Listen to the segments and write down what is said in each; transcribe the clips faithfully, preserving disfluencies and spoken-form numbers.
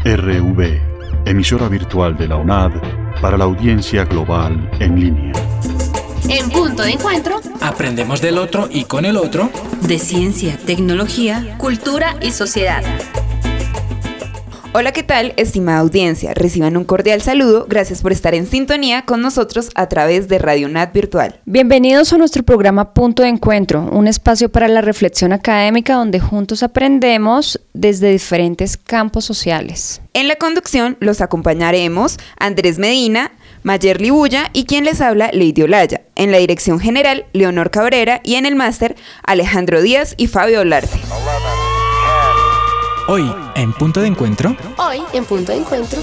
R V, emisora virtual de la UNAD para la audiencia global en línea. En Punto de Encuentro, aprendemos del otro y con el otro, de ciencia, tecnología, cultura y sociedad. Hola, ¿qué tal, estimada audiencia? Reciban un cordial saludo. Gracias por estar en sintonía con nosotros a través de Radio UNAD Virtual. Bienvenidos a nuestro programa Punto de Encuentro, un espacio para la reflexión académica donde juntos aprendemos desde diferentes campos sociales. En la conducción los acompañaremos Andrés Medina, Mayerly Bulla y quien les habla, Lady Olaya. En la dirección general, Leonor Cabrera, y en el máster, Alejandro Díaz y Fabio Olarte. Hoy en Punto de Encuentro. Hoy en Punto de Encuentro.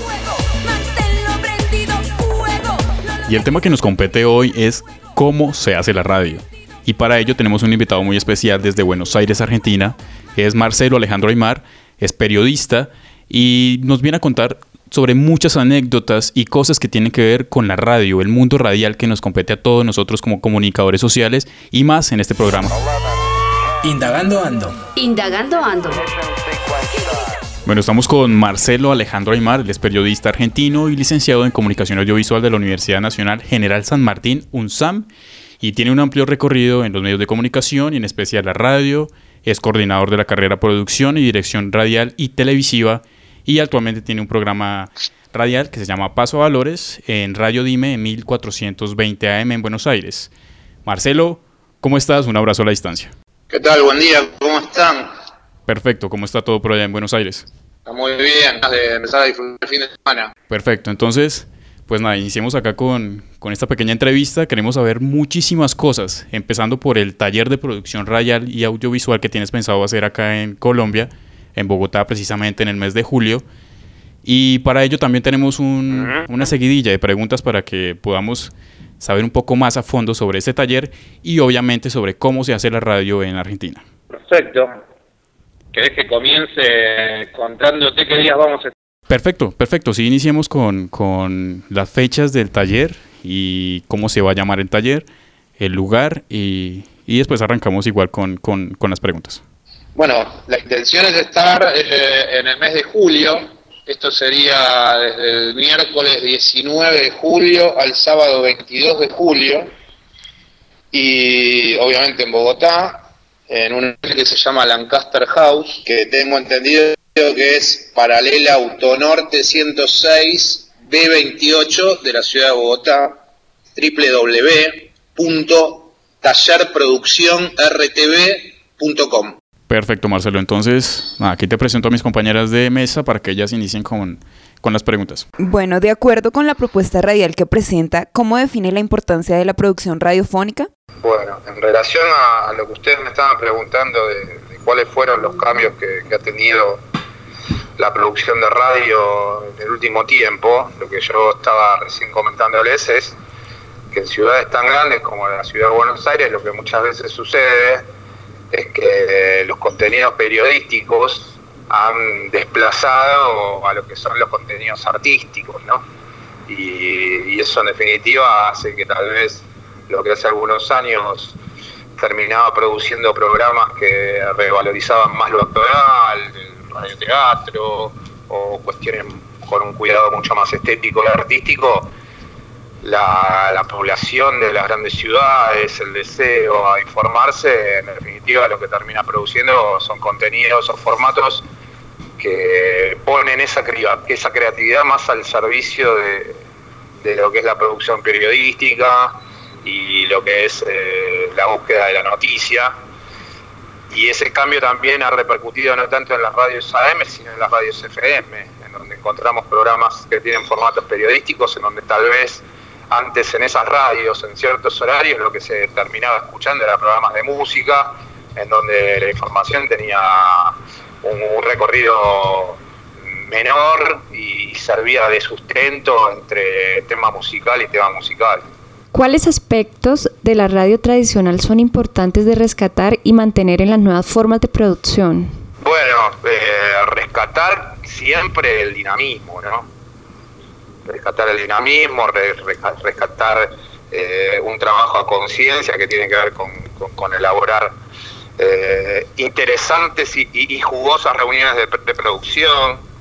Y el tema que nos compete hoy es cómo se hace la radio. Y para ello tenemos un invitado muy especial desde Buenos Aires, Argentina. Es Marcelo Alejandro Aymar, es periodista y nos viene a contar sobre muchas anécdotas y cosas que tienen que ver con la radio, el mundo radial que nos compete a todos nosotros como comunicadores sociales y más en este programa. Indagando Ando. Indagando Ando. Bueno, estamos con Marcelo Alejandro Aymar, él es periodista argentino y licenciado en Comunicación Audiovisual de la Universidad Nacional General San Martín, UNSAM, y tiene un amplio recorrido en los medios de comunicación y en especial la radio. Es coordinador de la carrera Producción y Dirección Radial y Televisiva y actualmente tiene un programa radial que se llama Paso a Valores en Radio Dime en mil cuatrocientos veinte A M en Buenos Aires. Marcelo, ¿cómo estás? Un abrazo a la distancia. ¿Qué tal? Buen día, ¿cómo están? Perfecto, ¿cómo está todo por allá en Buenos Aires? Está muy bien, de empezar a disfrutar el fin de semana. Perfecto, entonces, pues nada, iniciemos acá con, con esta pequeña entrevista. Queremos saber muchísimas cosas, empezando por el taller de producción radial y audiovisual que tienes pensado hacer acá en Colombia, en Bogotá precisamente en el mes de julio. Y para ello también tenemos un, uh-huh. una seguidilla de preguntas para que podamos saber un poco más a fondo sobre este taller y obviamente sobre cómo se hace la radio en Argentina. Perfecto. ¿Querés que comience contándote qué días vamos a estar? Perfecto, perfecto. Sí, iniciemos con, con las fechas del taller y cómo se va a llamar el taller, el lugar y, y después arrancamos igual con, con, con las preguntas. Bueno, la intención es estar eh, en el mes de julio. Esto sería desde el miércoles diecinueve de julio al sábado veintidós de julio. Y obviamente en Bogotá, en un que se llama Lancaster House, que tengo entendido que es paralela Autonorte ciento seis B veintiocho de la ciudad de Bogotá, doble u doble u doble u punto taller producción r t v punto com. Perfecto, Marcelo. Entonces, aquí te presento a mis compañeras de mesa para que ellas inicien con, con las preguntas. Bueno, de acuerdo con la propuesta radial que presenta, ¿cómo define la importancia de la producción radiofónica? Bueno, en relación a lo que ustedes me estaban preguntando de, de cuáles fueron los cambios que, que ha tenido la producción de radio en el último tiempo, lo que yo estaba recién comentándoles es que en ciudades tan grandes como la ciudad de Buenos Aires lo que muchas veces sucede es que los contenidos periodísticos han desplazado a lo que son los contenidos artísticos, ¿no? Y, y eso en definitiva hace que tal vez lo que hace algunos años terminaba produciendo programas que revalorizaban más lo actual, el radioteatro o cuestiones con un cuidado mucho más estético y artístico. La, la población de las grandes ciudades, el deseo a informarse, en definitiva lo que termina produciendo son contenidos o formatos que ponen esa, esa creatividad más al servicio de, de lo que es la producción periodística y lo que es eh, la búsqueda de la noticia. Y ese cambio también ha repercutido no tanto en las radios A M, sino en las radios F M, en donde encontramos programas que tienen formatos periodísticos, en donde tal vez antes en esas radios, en ciertos horarios, lo que se terminaba escuchando eran programas de música, en donde la información tenía un, un recorrido menor y servía de sustento entre tema musical y tema musical. ¿Cuáles aspectos de la radio tradicional son importantes de rescatar y mantener en las nuevas formas de producción? Bueno, eh, rescatar siempre el dinamismo, ¿no? Rescatar el dinamismo, re, rescatar eh, un trabajo a conciencia que tiene que ver con, con, con elaborar eh, interesantes y, y, y jugosas reuniones de, de producción,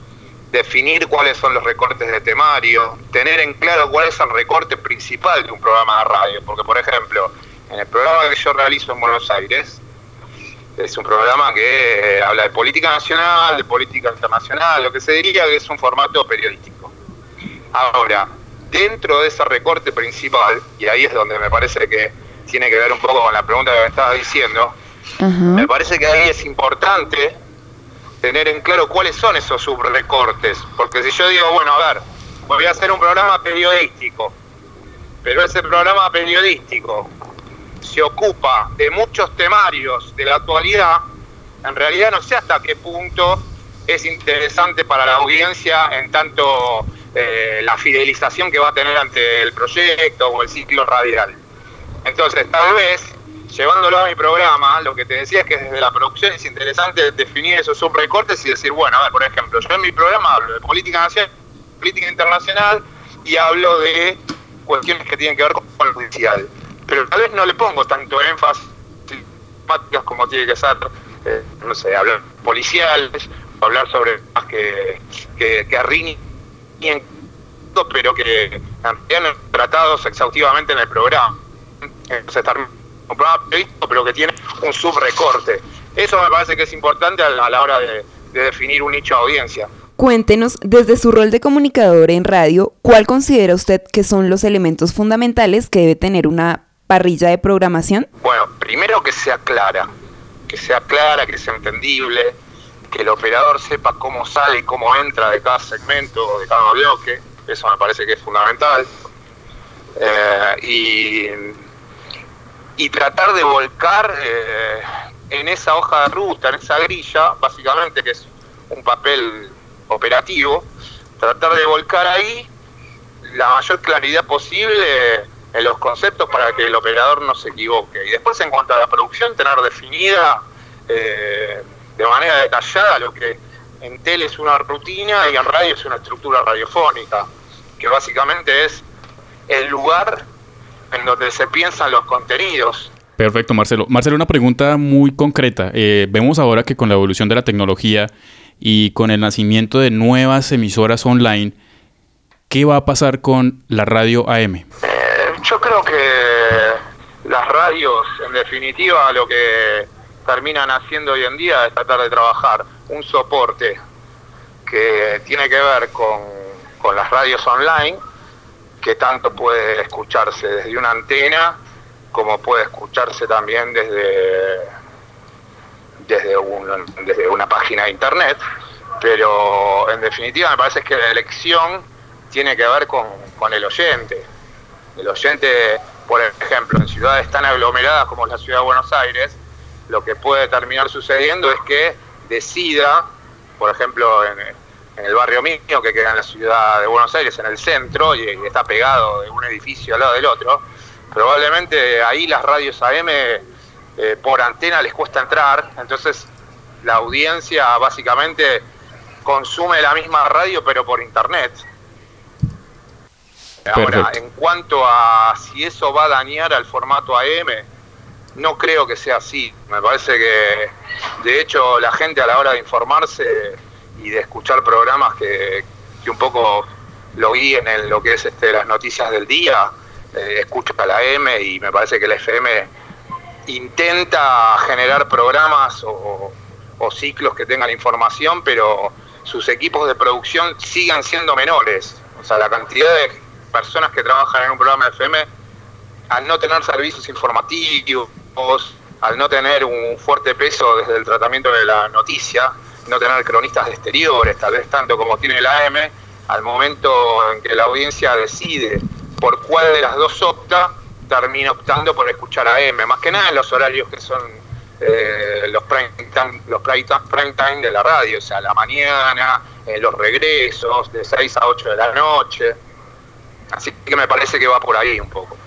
definir cuáles son los recortes de temario, tener en claro cuál es el recorte principal de un programa de radio, porque por ejemplo, en el programa que yo realizo en Buenos Aires, es un programa que eh, habla de política nacional, de política internacional, lo que se diría que es un formato periodístico. Ahora, dentro de ese recorte principal, y ahí es donde me parece que tiene que ver un poco con la pregunta que me estabas diciendo, uh-huh. me parece que ahí es importante tener en claro cuáles son esos subrecortes, porque si yo digo, bueno, a ver, voy a hacer un programa periodístico, pero ese programa periodístico se ocupa de muchos temarios de la actualidad, en realidad no sé hasta qué punto es interesante para la audiencia en tanto eh, la fidelización que va a tener ante el proyecto o el ciclo radial. Entonces, tal vez, llevándolo a mi programa, lo que te decía es que desde la producción es interesante definir esos subrecortes y decir, bueno, a ver, por ejemplo, yo en mi programa hablo de política nacional, política internacional y hablo de cuestiones que tienen que ver con lo judicial. Pero tal vez no le pongo tanto énfasis temáticas como tiene que ser, eh, no sé, hablar policiales, o hablar sobre temas que, que, que riñen, pero que han tratados exhaustivamente en el programa. Entonces, un programa periodístico, pero que tiene un subrecorte. Eso me parece que es importante a la, a la hora de, de definir un nicho de audiencia. Cuéntenos, desde su rol de comunicador en radio, ¿cuál considera usted que son los elementos fundamentales que debe tener una parrilla de programación? Bueno, primero que sea clara, que sea clara, que sea entendible, que el operador sepa cómo sale y cómo entra de cada segmento, de cada bloque, eso me parece que es fundamental. Eh, y, y tratar de volcar eh, en esa hoja de ruta, en esa grilla, básicamente que es un papel operativo, tratar de volcar ahí la mayor claridad posible en los conceptos para que el operador no se equivoque. Y después, en cuanto a la producción, tener definida eh, de manera detallada lo que en tele es una rutina y en radio es una estructura radiofónica, que básicamente es el lugar en donde se piensan los contenidos. Perfecto, Marcelo. Marcelo, una pregunta muy concreta. Eh, vemos ahora que con la evolución de la tecnología y con el nacimiento de nuevas emisoras online, ¿qué va a pasar con la radio A M? Eh, yo creo que las radios, en definitiva, lo que terminan haciendo hoy en día es tratar de trabajar un soporte que tiene que ver con, con las radios online, que tanto puede escucharse desde una antena como puede escucharse también desde, desde, un, desde una página de internet, pero en definitiva me parece que la elección tiene que ver con, con el oyente. El oyente, por ejemplo, en ciudades tan aglomeradas como la ciudad de Buenos Aires, lo que puede terminar sucediendo es que decida, por ejemplo, en, en el barrio mío, que queda en la ciudad de Buenos Aires, en el centro, y, y está pegado de un edificio al lado del otro, probablemente ahí las radios A M eh, por antena les cuesta entrar, entonces la audiencia básicamente consume la misma radio pero por internet. Ahora, perfecto. En cuanto a si eso va a dañar al formato A M, no creo que sea así. Me parece que, de hecho, la gente a la hora de informarse y de escuchar programas que, que un poco lo guíen en lo que es este, las noticias del día, eh, escucha la A M y me parece que la F M intenta generar programas o, o ciclos que tengan información, pero sus equipos de producción sigan siendo menores. O sea, la cantidad de personas que trabajan en un programa de F M, al no tener servicios informativos, al no tener un fuerte peso desde el tratamiento de la noticia, no tener cronistas de exteriores, tal vez tanto como tiene la A M, al momento en que la audiencia decide por cuál de las dos opta, termina optando por escuchar A M, más que nada en los horarios que son eh, los prime time, los prime time, prime time de la radio, o sea, la mañana, eh, los regresos, de seis a ocho de la noche. Así que me parece que va por ahí un poco.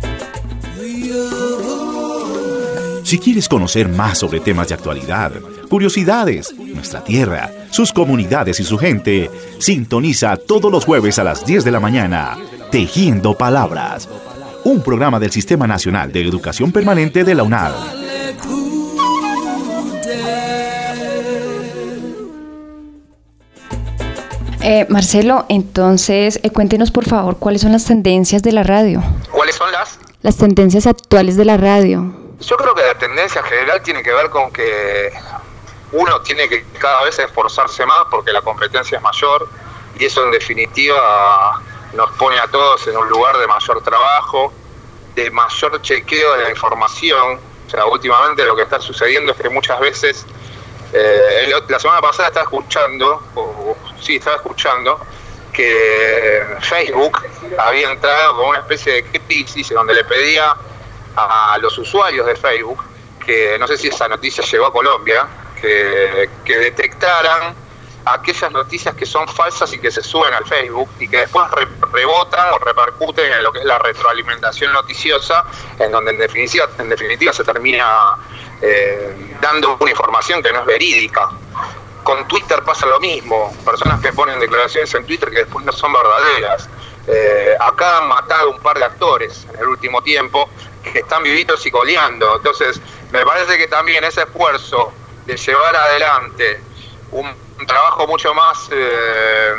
Si quieres conocer más sobre temas de actualidad, curiosidades, nuestra tierra, sus comunidades y su gente, sintoniza todos los jueves a las diez de la mañana, Tejiendo Palabras, un programa del Sistema Nacional de Educación Permanente de la UNAD. Eh, Marcelo, entonces eh, cuéntenos por favor cuáles son las tendencias de la radio. ¿Cuáles son las? Las tendencias actuales de la radio. Yo creo que la tendencia general tiene que ver con que uno tiene que cada vez esforzarse más porque la competencia es mayor y eso en definitiva nos pone a todos en un lugar de mayor trabajo, de mayor chequeo de la información. O sea, últimamente lo que está sucediendo es que muchas veces, eh, la semana pasada estaba escuchando, o sí, estaba escuchando, que Facebook había entrado con una especie de crisis en donde le pedía a los usuarios de Facebook, que no sé si esa noticia llegó a Colombia, que, que detectaran aquellas noticias que son falsas y que se suben al Facebook y que después re, rebotan o repercuten en lo que es la retroalimentación noticiosa, en donde en definitiva, en definitiva se termina eh, dando una información que no es verídica. Con Twitter pasa lo mismo, personas que ponen declaraciones en Twitter que después no son verdaderas. Eh, acá han matado un par de actores en el último tiempo que están vivitos y coleando. Entonces, me parece que también ese esfuerzo de llevar adelante un, un trabajo mucho más eh,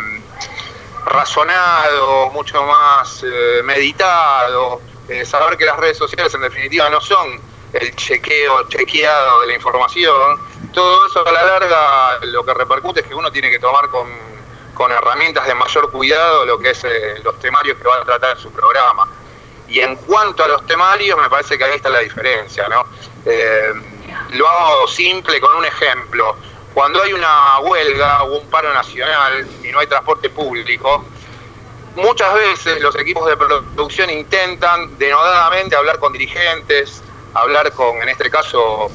razonado, mucho más eh, meditado, eh, saber que las redes sociales en definitiva no son el chequeo chequeado de la información, todo eso a la larga lo que repercute es que uno tiene que tomar con, con herramientas de mayor cuidado lo que es eh, los temarios que va a tratar en su programa. Y en cuanto a los temarios, me parece que ahí está la diferencia, ¿no? Eh, lo hago simple con un ejemplo. Cuando hay una huelga o un paro nacional y no hay transporte público, muchas veces los equipos de producción intentan denodadamente hablar con dirigentes, hablar con, en este caso,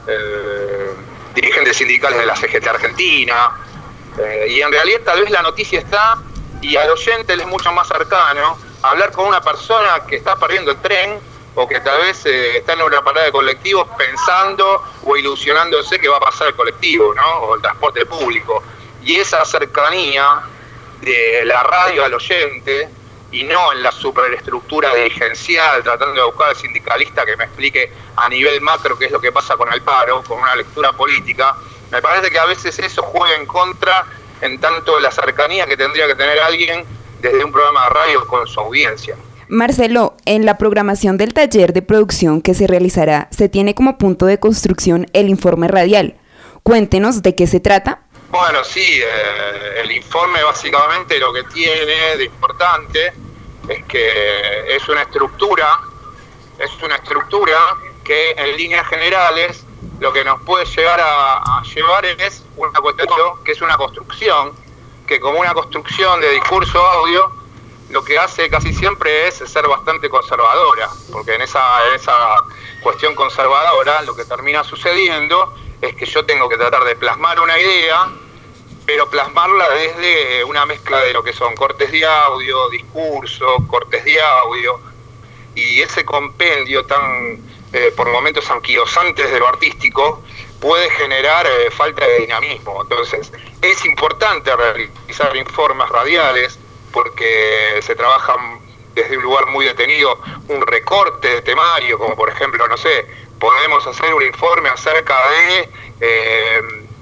eh, dirigentes sindicales de la C G T Argentina, eh, y en realidad tal vez la noticia está, y al oyente le es mucho más cercano, hablar con una persona que está perdiendo el tren o que tal vez eh, está en una parada de colectivos pensando o ilusionándose que va a pasar el colectivo, ¿no? O el transporte público. Y esa cercanía de la radio al oyente y no en la superestructura dirigencial tratando de buscar al sindicalista que me explique a nivel macro qué es lo que pasa con el paro, con una lectura política, me parece que a veces eso juega en contra en tanto la cercanía que tendría que tener alguien desde un programa de radio con su audiencia. Marcelo, en la programación del taller de producción que se realizará, se tiene como punto de construcción el informe radial. Cuéntenos de qué se trata. Bueno, sí, eh, el informe básicamente lo que tiene de importante es que es una estructura, es una estructura que en líneas generales lo que nos puede llegar a, a llevar es una cuestión que es una construcción, que como una construcción de discurso audio, lo que hace casi siempre es ser bastante conservadora, porque en esa, en esa cuestión conservadora lo que termina sucediendo es que yo tengo que tratar de plasmar una idea, pero plasmarla desde una mezcla de lo que son cortes de audio, discurso, cortes de audio, y ese compendio tan, eh, por momentos anquilosantes de lo artístico, puede generar eh, falta de dinamismo. Entonces, es importante realizar informes radiales porque se trabajan desde un lugar muy detenido, un recorte de temario, como por ejemplo, no sé, podemos hacer un informe acerca de eh,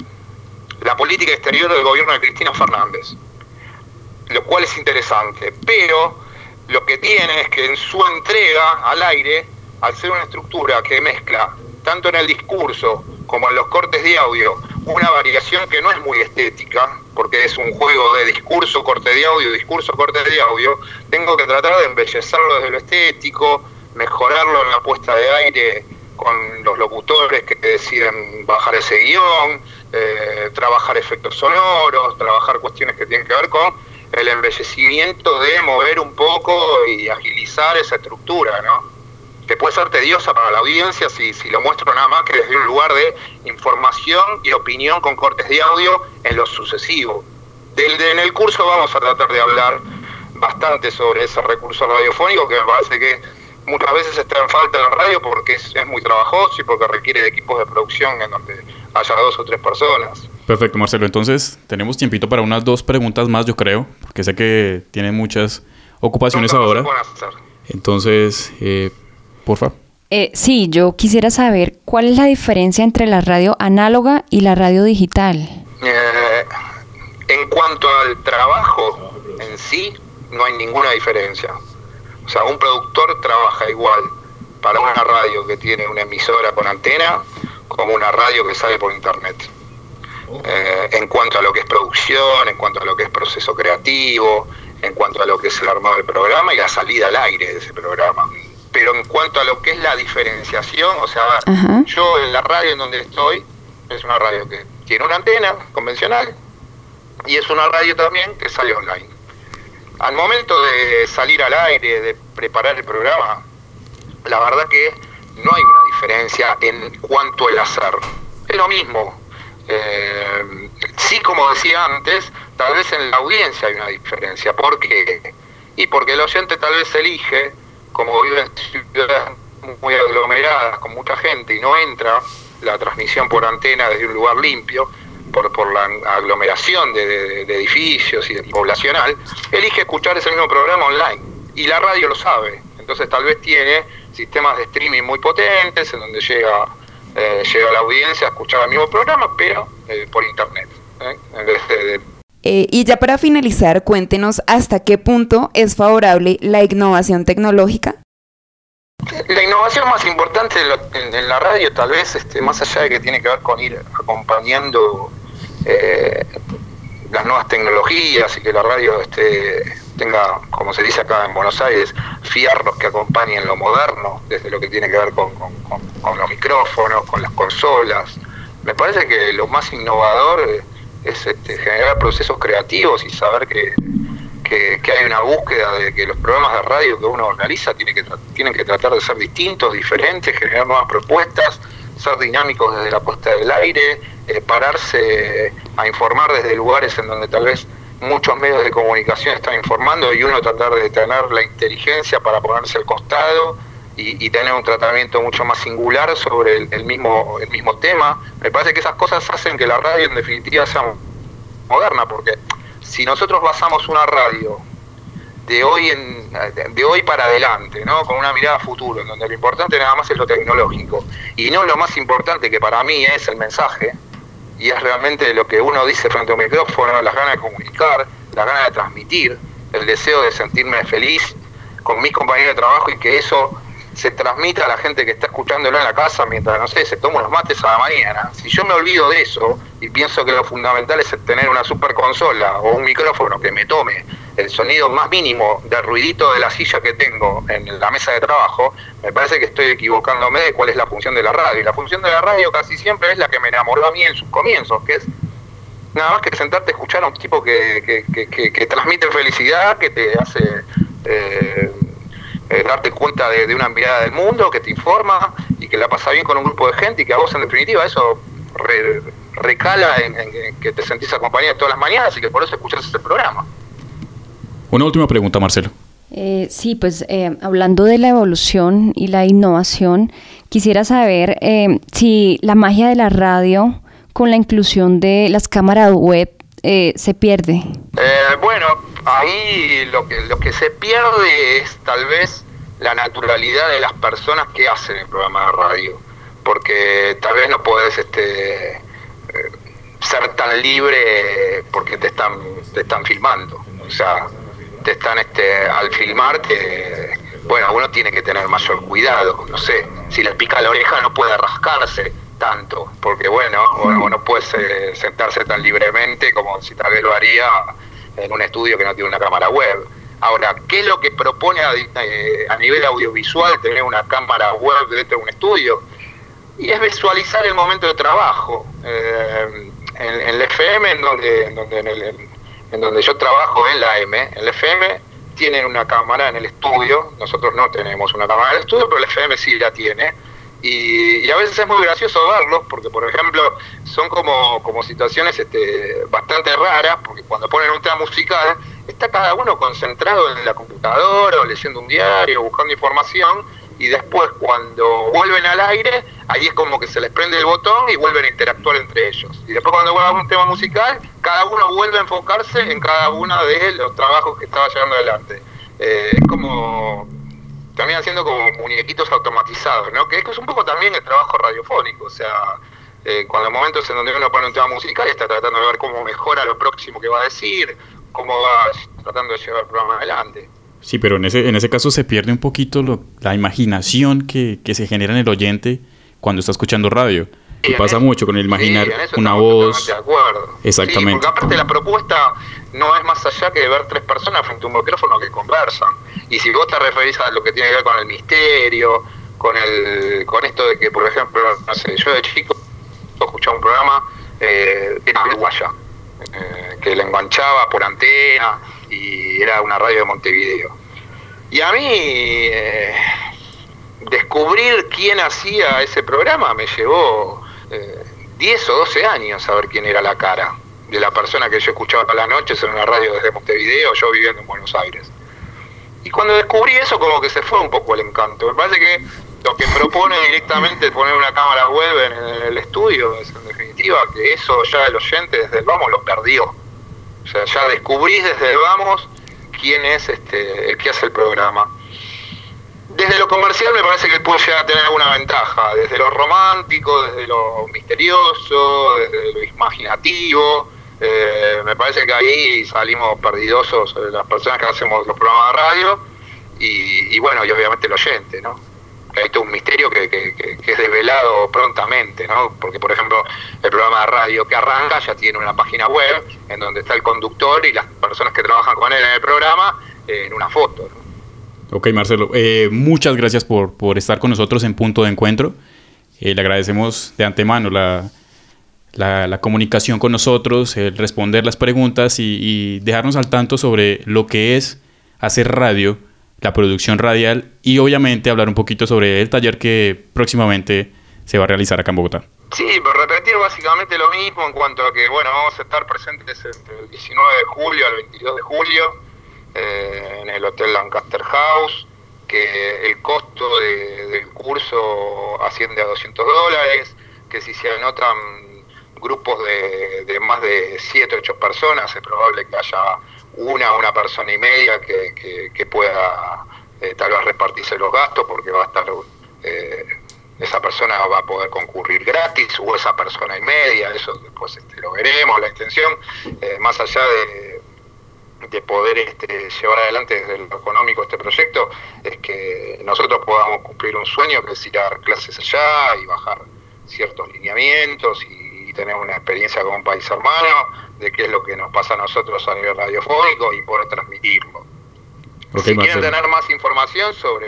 la política exterior del gobierno de Cristina Fernández, lo cual es interesante, pero lo que tiene es que en su entrega al aire, al ser una estructura que mezcla tanto en el discurso como en los cortes de audio, una variación que no es muy estética, porque es un juego de discurso, corte de audio, discurso, corte de audio, tengo que tratar de embellecerlo desde lo estético, mejorarlo en la puesta de aire con los locutores que deciden bajar ese guión, eh, trabajar efectos sonoros, trabajar cuestiones que tienen que ver con el embellecimiento de mover un poco y agilizar esa estructura, ¿no? Que puede ser tediosa para la audiencia si, si lo muestro nada más que desde un lugar de información y opinión con cortes de audio en lo sucesivo. Del, de, en el curso vamos a tratar de hablar bastante sobre ese recurso radiofónico que me parece que muchas veces está en falta en la radio porque es, es muy trabajoso y porque requiere de equipos de producción en donde haya dos o tres personas. Perfecto, Marcelo. Entonces, tenemos tiempito para unas dos preguntas más, yo creo, porque sé que tienen muchas ocupaciones no, no, ahora. No Entonces, eh, por favor. Eh, sí, yo quisiera saber cuál es la diferencia entre la radio análoga y la radio digital. Eh, En cuanto al trabajo en sí, no hay ninguna diferencia. O sea, un productor trabaja igual para una radio que tiene una emisora con antena como una radio que sale por internet. Eh, en cuanto a lo que es producción, en cuanto a lo que es proceso creativo, en cuanto a lo que es el armado del programa y la salida al aire de ese programa. Pero en cuanto a lo que es la diferenciación, o sea, uh-huh. yo en la radio en donde estoy, es una radio que tiene una antena convencional y es una radio también que sale online. Al momento de salir al aire, de preparar el programa, la verdad que no hay una diferencia en cuanto al hacer. Es lo mismo. Eh, sí, como decía antes, tal vez en la audiencia hay una diferencia. ¿Por qué? Y porque el oyente tal vez elige, como vive en ciudades muy aglomeradas, con mucha gente, y no entra la transmisión por antena desde un lugar limpio, por, por la aglomeración de, de, de edificios y de poblacional, elige escuchar ese mismo programa online. Y la radio lo sabe. Entonces tal vez tiene sistemas de streaming muy potentes, en donde llega, eh, llega la audiencia a escuchar el mismo programa, pero eh, por internet. ¿eh? En vez de, de... Eh, y ya para finalizar, cuéntenos hasta qué punto es favorable la innovación tecnológica. La innovación más importante en, en la radio, tal vez, este, más allá de que tiene que ver con ir acompañando eh, las nuevas tecnologías y que la radio este, tenga, como se dice acá en Buenos Aires, fierros que acompañen lo moderno, desde lo que tiene que ver con, con, con, con los micrófonos, con las consolas. Me parece que lo más innovador es este, generar procesos creativos y saber que Que, que hay una búsqueda de que los programas de radio que uno realiza tiene que, tienen que tratar de ser distintos, diferentes, generar nuevas propuestas, ser dinámicos desde la puesta del aire, eh, pararse a informar desde lugares en donde tal vez muchos medios de comunicación están informando y uno tratar de tener la inteligencia para ponerse al costado y, y tener un tratamiento mucho más singular sobre el, el, mismo, el mismo tema. Me parece que esas cosas hacen que la radio en definitiva sea moderna, porque si nosotros basamos una radio de hoy en de hoy para adelante, ¿no? Con una mirada a futuro, en donde lo importante nada más es lo tecnológico y no lo más importante, que para mí es el mensaje y es realmente lo que uno dice frente a un micrófono, las ganas de comunicar, las ganas de transmitir, el deseo de sentirme feliz con mis compañeros de trabajo y que eso se transmita a la gente que está escuchándolo en la casa mientras, no sé, se toma unos mates a la mañana. Si yo me olvido de eso y pienso que lo fundamental es tener una super consola o un micrófono que me tome el sonido más mínimo del ruidito de la silla que tengo en la mesa de trabajo, me parece que estoy equivocándome de cuál es la función de la radio. Y la función de la radio casi siempre es la que me enamoró a mí en sus comienzos, que es nada más que sentarte a escuchar a un tipo que, que, que, que, que transmite felicidad, que te hace... Eh, Eh, darte cuenta de, de una mirada del mundo, que te informa y que la pasa bien con un grupo de gente y que a vos en definitiva eso re, recala en, en, en que te sentís acompañado todas las mañanas y que por eso escuchás este programa. Una última pregunta, Marcelo. Eh, sí, pues eh, hablando de la evolución y la innovación, quisiera saber eh, si la magia de la radio con la inclusión de las cámaras web eh, se pierde. Eh, bueno, ahí lo que, lo que se pierde es tal vez la naturalidad de las personas que hacen el programa de radio, porque tal vez no podés este, ser tan libre porque te están, te están filmando, o sea, te están este, al filmarte, bueno, uno tiene que tener mayor cuidado, no sé, si le pica la oreja no puede rascarse tanto, porque bueno, uno no puede sentarse tan libremente como si tal vez lo haría en un estudio que no tiene una cámara web. Ahora, ¿qué es lo que propone a, eh, a nivel audiovisual tener una cámara web dentro de un estudio? Y es visualizar el momento de trabajo. Eh, en, en el F M, en donde, en, donde, en, el, en donde yo trabajo en la M, en el F M tienen una cámara en el estudio, nosotros no tenemos una cámara en el estudio, pero el F M sí la tiene. Y, y a veces es muy gracioso verlos, porque por ejemplo son como, como situaciones este, bastante raras, porque cuando ponen un tema musical está cada uno concentrado en la computadora o leyendo un diario, buscando información, y después cuando vuelven al aire, ahí es como que se les prende el botón y vuelven a interactuar entre ellos. Y después cuando vuelve a un tema musical, cada uno vuelve a enfocarse en cada uno de los trabajos que estaba llevando adelante. Eh, es como... también haciendo como muñequitos automatizados, ¿no? Que es un poco también el trabajo radiofónico, o sea, eh, con los momentos en donde uno pone un tema musical y está tratando de ver cómo mejora lo próximo que va a decir, cómo va tratando de llevar el programa adelante. Sí, pero en ese, en ese caso se pierde un poquito lo, la imaginación que, que se genera en el oyente cuando está escuchando radio. Y pasa eso, mucho con el imaginar sí, una voz. De acuerdo. Exactamente. Sí, porque aparte la propuesta no es más allá que ver tres personas frente a un micrófono que conversan. Y si vos te referís a lo que tiene que ver con el misterio, con el con esto de que, por ejemplo, no sé, yo de chico escuchaba un programa eh, de Uruguaya, eh, que le enganchaba por antena y era una radio de Montevideo. Y a mí eh, descubrir quién hacía ese programa me llevó eh, diez o doce años saber quién era la cara de la persona que yo escuchaba todas las noches en una radio desde Montevideo, yo viviendo en Buenos Aires. Y cuando descubrí eso, como que se fue un poco el encanto. Me parece que lo que propone directamente poner una cámara web en el estudio es, en definitiva, que eso ya el oyente desde el vamos lo perdió. O sea, ya descubrís desde el vamos quién es este el que hace el programa. Desde lo comercial me parece que puede llegar a tener alguna ventaja, desde lo romántico, desde lo misterioso, desde lo imaginativo. Eh, me parece que ahí salimos perdidosos las personas que hacemos los programas de radio y, y bueno, y obviamente el oyente, ¿no? Que hay todo un misterio que, que, que, que es desvelado prontamente, ¿no? Porque, por ejemplo, el programa de radio que arranca ya tiene una página web en donde está el conductor y las personas que trabajan con él en el programa eh, en una foto, ¿no? Ok, Marcelo, eh, muchas gracias por, por estar con nosotros en Punto de Encuentro. Eh, le agradecemos de antemano la, la, la comunicación con nosotros, el responder las preguntas y, y dejarnos al tanto sobre lo que es hacer radio, la producción radial y obviamente hablar un poquito sobre el taller que próximamente se va a realizar acá en Bogotá. Sí, por repetir básicamente lo mismo en cuanto a que, bueno, vamos a estar presentes entre el diecinueve de julio al veintidós de julio. Eh, en el Hotel Lancaster House, que el costo de, del curso asciende a doscientos dólares, que si se anotan grupos de, de más de siete o ocho personas, es probable que haya una una persona y media que, que, que pueda eh, tal vez repartirse los gastos, porque va a estar eh, esa persona va a poder concurrir gratis, o esa persona y media, eso después este, lo veremos, la intención, eh, más allá de de poder este, llevar adelante desde lo económico este proyecto, es que nosotros podamos cumplir un sueño, que es ir a dar clases allá y bajar ciertos lineamientos y, y tener una experiencia con un país hermano, de qué es lo que nos pasa a nosotros a nivel radiofónico y poder transmitirlo. Okay, si quieren tener más información sobre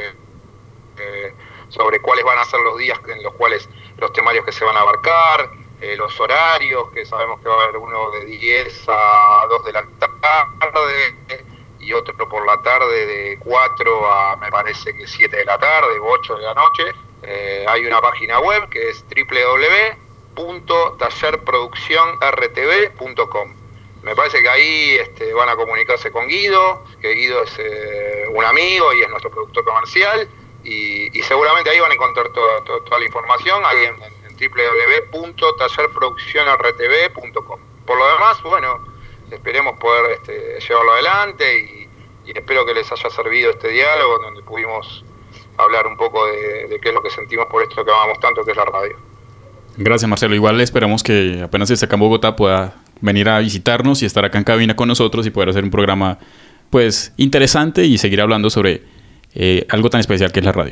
eh, sobre cuáles van a ser los días en los cuales los temarios que se van a abarcar, Eh, los horarios, que sabemos que va a haber uno de diez a dos de la tarde y otro por la tarde de cuatro a me parece que siete de la tarde o ocho de la noche. Eh, hay una página web que es doble u doble u doble u punto taller producción r t v punto com. Me parece que ahí este, van a comunicarse con Guido, que Guido es eh, un amigo y es nuestro productor comercial, y, y seguramente ahí van a encontrar toda, toda, toda la información ahí en, en doble u doble u doble u punto taller producción r t v punto com. Por lo demás, bueno, esperemos poder este, llevarlo adelante y, y espero que les haya servido este diálogo donde pudimos hablar un poco de, de qué es lo que sentimos por esto que amamos tanto, que es la radio. Gracias, Marcelo. Igual esperamos que apenas esté acá en Bogotá pueda venir a visitarnos y estar acá en cabina con nosotros y poder hacer un programa pues interesante y seguir hablando sobre eh, algo tan especial que es la radio.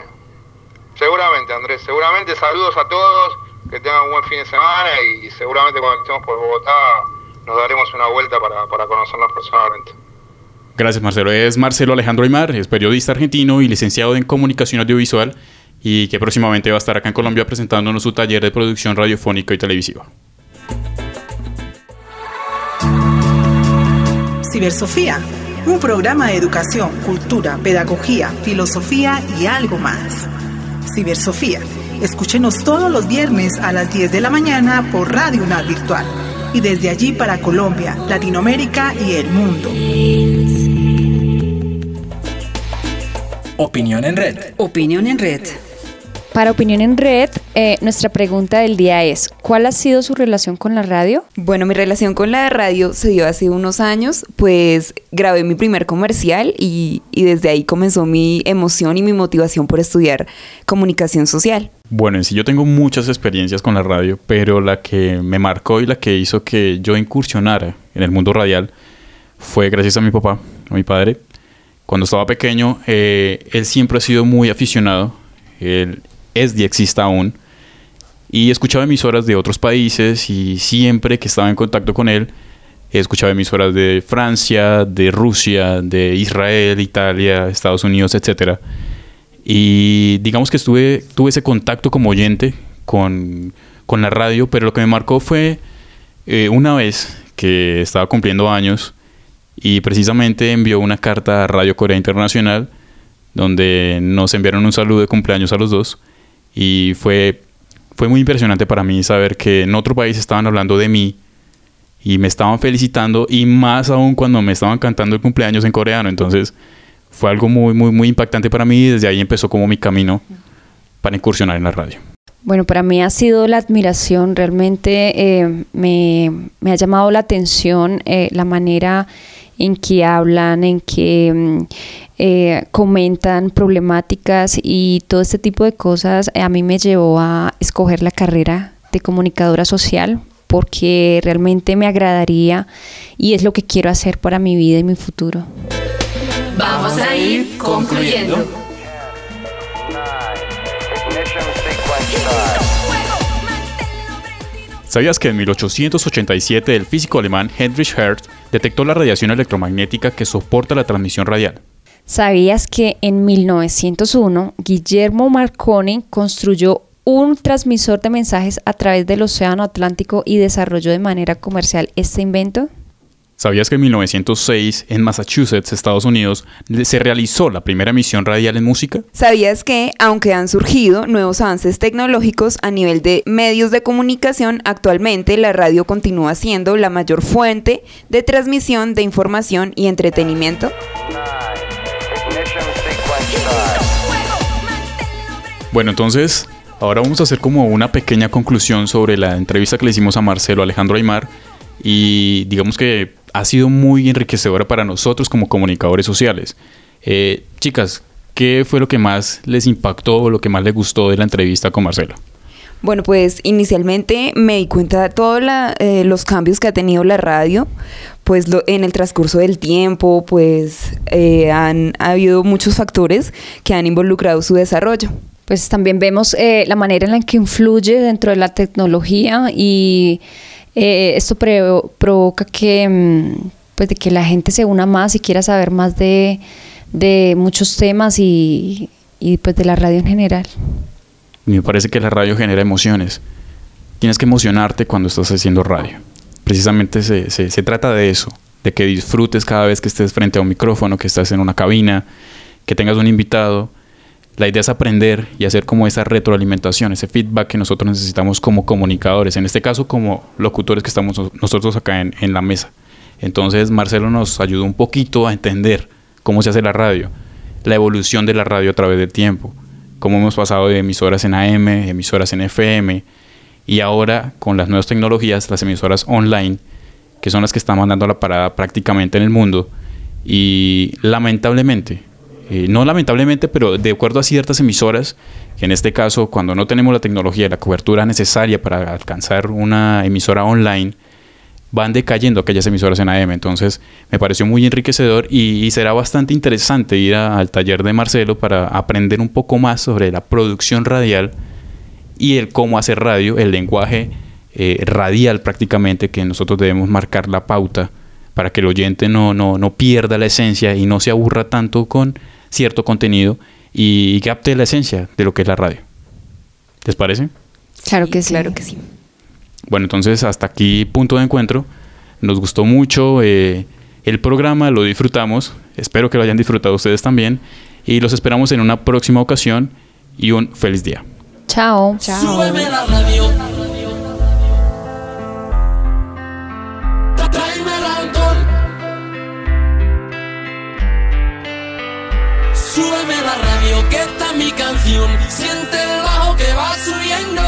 Seguramente, Andrés, seguramente. Saludos a todos, que tengan un buen fin de semana y seguramente cuando estemos por Bogotá nos daremos una vuelta para, para conocernos personalmente. Gracias, Marcelo. Es Marcelo Alejandro Aymar, es periodista argentino y licenciado en comunicación audiovisual y que próximamente va a estar acá en Colombia presentándonos su taller de producción radiofónica y televisiva. Cibersofía, un programa de educación, cultura, pedagogía, filosofía y algo más. Cibersofía. Escúchenos todos los viernes a las diez de la mañana por Radio UNAD Virtual y desde allí para Colombia, Latinoamérica y el mundo. Opinión en Red. Opinión en Red. Para Opinión en Red Eh, nuestra pregunta del día es, ¿cuál ha sido su relación con la radio? Bueno, mi relación con la radio se dio hace unos años, pues grabé mi primer comercial y, y desde ahí comenzó mi emoción y mi motivación por estudiar comunicación social. Bueno, en sí yo tengo muchas experiencias con la radio, pero la que me marcó y la que hizo que yo incursionara en el mundo radial fue gracias a mi papá, a mi padre. Cuando estaba pequeño, eh, él siempre ha sido muy aficionado, él es diexista aún, y escuchaba emisoras de otros países y siempre que estaba en contacto con él, escuchaba emisoras de Francia, de Rusia, de Israel, Italia, Estados Unidos, etcétera. Y digamos que estuve, tuve ese contacto como oyente con, con la radio, pero lo que me marcó fue eh, una vez que estaba cumpliendo años y precisamente envió una carta a Radio Corea Internacional donde nos enviaron un saludo de cumpleaños a los dos y fue... Fue muy impresionante para mí saber que en otro país estaban hablando de mí y me estaban felicitando, y más aún cuando me estaban cantando el cumpleaños en coreano. Entonces fue algo muy, muy, muy impactante para mí y desde ahí empezó como mi camino para incursionar en la radio. Bueno, para mí ha sido la admiración, realmente eh, me, me ha llamado la atención eh, la manera en que hablan, en que eh, comentan problemáticas y todo este tipo de cosas. A mí me llevó a escoger la carrera de comunicadora social porque realmente me agradaría y es lo que quiero hacer para mi vida y mi futuro. Vamos a ir concluyendo. ¿Sabías que en mil ochocientos ochenta y siete el físico alemán Heinrich Hertz detectó la radiación electromagnética que soporta la transmisión radial? ¿Sabías que en mil novecientos uno Guillermo Marconi construyó un transmisor de mensajes a través del Océano Atlántico y desarrolló de manera comercial este invento? ¿Sabías que en mil novecientos seis, en Massachusetts, Estados Unidos, se realizó la primera emisión radial en música? ¿Sabías que, aunque han surgido nuevos avances tecnológicos a nivel de medios de comunicación, actualmente la radio continúa siendo la mayor fuente de transmisión de información y entretenimiento? Bueno, entonces, ahora vamos a hacer como una pequeña conclusión sobre la entrevista que le hicimos a Marcelo Alejandro Aymar. Y digamos que ha sido muy enriquecedora para nosotros como comunicadores sociales. Eh, chicas, ¿qué fue lo que más les impactó o lo que más les gustó de la entrevista con Marcelo? Bueno, pues inicialmente me di cuenta de todos eh, los cambios que ha tenido la radio, pues lo, en el transcurso del tiempo, pues eh, han ha habido muchos factores que han involucrado su desarrollo. Pues también vemos eh, la manera en la que influye dentro de la tecnología y Eh, esto pre- provoca que, pues, de que la gente se una más y quiera saber más de, de muchos temas y, y pues de la radio en general. Me parece que la radio genera emociones. Tienes que emocionarte cuando estás haciendo radio. Precisamente se, se, se trata de eso, de que disfrutes cada vez que estés frente a un micrófono, que estás en una cabina, que tengas un invitado. La idea es aprender y hacer como esa retroalimentación, ese feedback que nosotros necesitamos como comunicadores, en este caso como locutores que estamos nosotros acá en, en la mesa. Entonces Marcelo nos ayudó un poquito a entender cómo se hace la radio, la evolución de la radio a través del tiempo, cómo hemos pasado de emisoras en A M, emisoras en F M, y ahora con las nuevas tecnologías, las emisoras online, que son las que están mandando la parada prácticamente en el mundo. Y lamentablemente, Eh, no lamentablemente, pero de acuerdo a ciertas emisoras, que en este caso, cuando no tenemos la tecnología y la cobertura necesaria para alcanzar una emisora online, van decayendo aquellas emisoras en A M. Entonces, me pareció muy enriquecedor y, y será bastante interesante ir a, al taller de Marcelo para aprender un poco más sobre la producción radial y el cómo hacer radio, el lenguaje eh, radial prácticamente, que nosotros debemos marcar la pauta para que el oyente no, no, no pierda la esencia y no se aburra tanto con cierto contenido y capte la esencia de lo que es la radio. ¿Les parece? Claro que sí. Claro que sí. Bueno, entonces hasta aquí punto de encuentro. Nos gustó mucho eh, el programa, lo disfrutamos. Espero que lo hayan disfrutado ustedes también. Y los esperamos en una próxima ocasión y un feliz día. Chao. Chao. Súbeme la radio. Tráeme el alcohol. Súbeme la radio, que esta es mi canción. Siente el bajo que va subiendo.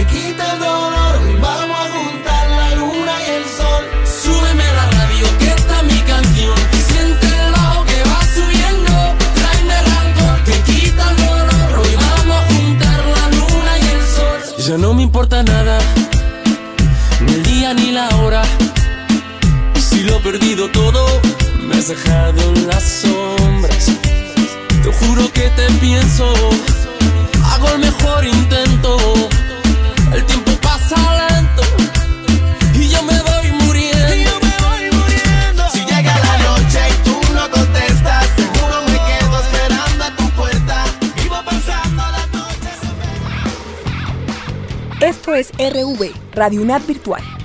que quita el dolor. Hoy vamos a juntar la luna y el sol. Súbeme la radio que está mi canción. Siente el bajo que va subiendo. Tráeme el alcohol que quita el dolor. Hoy vamos a juntar la luna y el sol. Ya no me importa nada, ni el día ni la hora. Si lo he perdido todo, me has dejado en las sombras. Te juro que te pienso, hago el mejor intento. El tiempo pasa lento y yo me voy muriendo. Y yo me voy muriendo. Si llega la noche y tú no contestas, seguro me quedo esperando a tu puerta. Vivo pasando las noches. Esto es R V, Radio UNAD Virtual.